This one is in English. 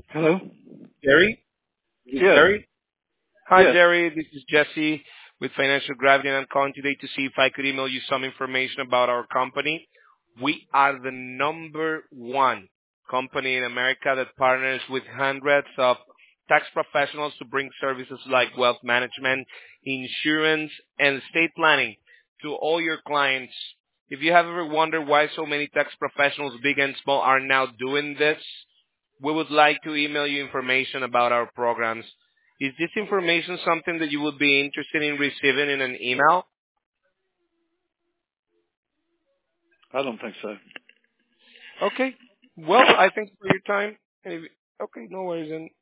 Hello? Jerry? Is this Yes. Jerry? Hi, Yes. Jerry. This is Jesse with Financial Gravity, and I'm calling today to see if I could email you some information about our company. We are the number one company in America that partners with hundreds of tax professionals to bring services like wealth management, insurance, and estate planning to all your clients. If you have ever wondered why so many tax professionals, big and small, are now doing this, we would like to email you information about our programs. Is this information something that you would be interested in receiving in an email? I don't think so. Okay. Well, I thank you for your time. Okay, no worries then.